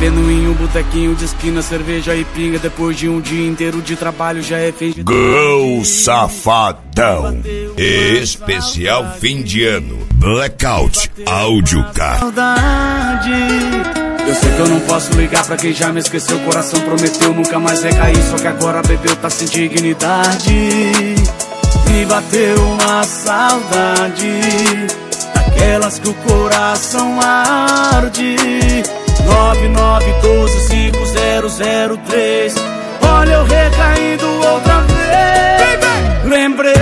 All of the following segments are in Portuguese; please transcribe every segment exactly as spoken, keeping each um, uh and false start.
bebendo em um botequinho de esquina, cerveja e pinga. Depois de um dia inteiro de trabalho já é fim de... Gol Safadão, especial fim de ano, Blackout Áudio Car. Eu sei que eu não posso ligar pra quem já me esqueceu. O coração prometeu nunca mais recair, só que agora bebeu, tá sem dignidade. Me bateu uma saudade, daquelas que o coração arde. Nove nove um dois cinco zero zero três. Olha eu recaindo outra vez. Lembrei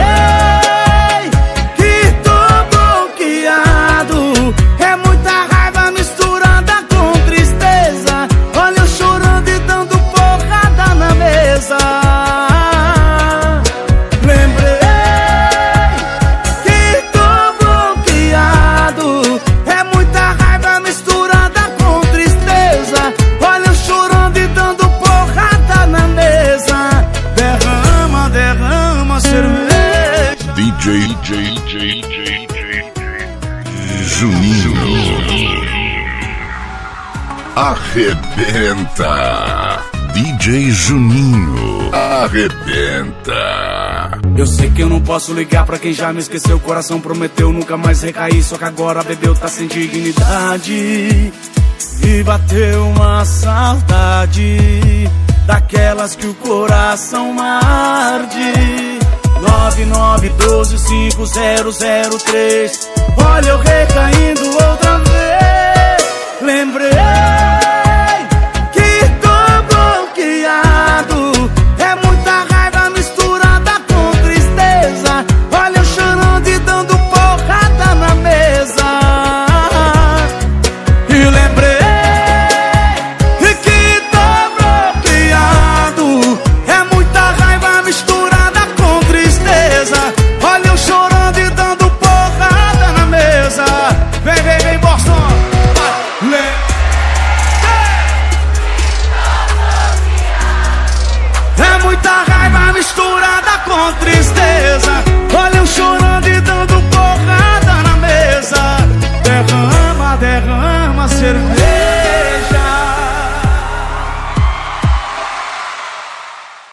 que tô bloqueado. É muita raiva misturada com tristeza. Olha eu chorando e dando porrada na mesa. Lembrei que tô bloqueado. É muita raiva misturada com tristeza. Olha eu chorando e dando porrada na mesa. Derrama, derrama cerveja. D J, D J, D J, D J Juninho. Arrebenta. D J Juninho. Arrebenta. Eu sei que eu não posso ligar pra quem já me esqueceu. O coração prometeu nunca mais recair, só que agora bebeu, tá sem dignidade. E bateu uma saudade, daquelas que o coração arde. Nove nove um dois cinco zero zero três. Olha eu recaindo outra vez. Lembrei